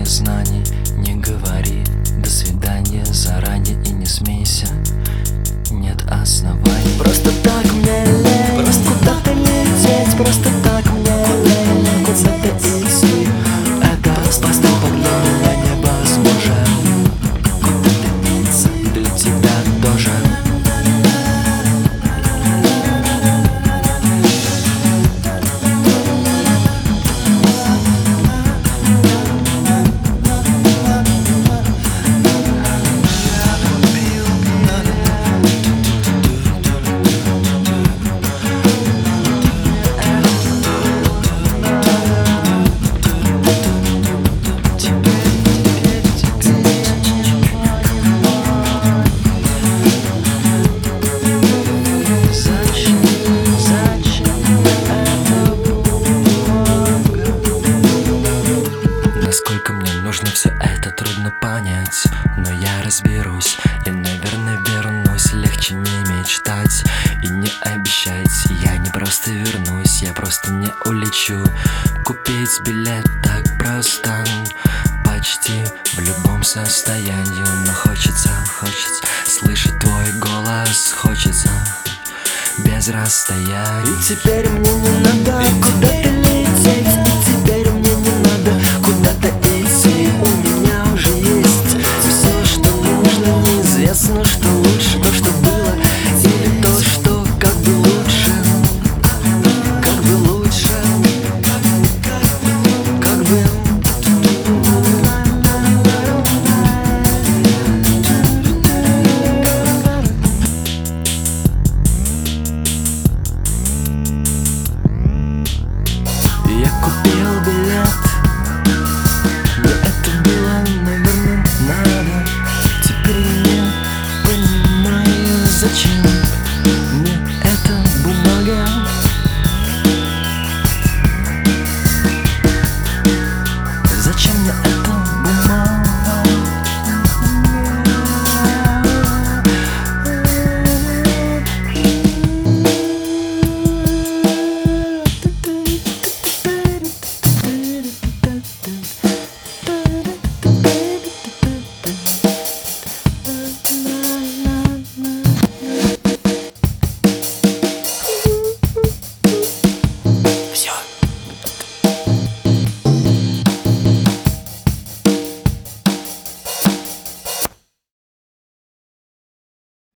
знаний. Не говори до свидания заранее и не смейся, нет оснований. Просто так мне лень, просто куда-то лететь, просто так мне лень, куда-то идти. Это поступок для меня невозможен, куда-то биться для тебя тоже. Насколько мне нужно все это, трудно понять, но я разберусь и, наверное, вернусь. Легче не мечтать и не обещать. Я не просто вернусь, я просто не улечу. Купить билет так просто, почти в любом состоянии. Но хочется слышать твой голос, хочется без расстояния. И теперь мне не надо куда-то лететь.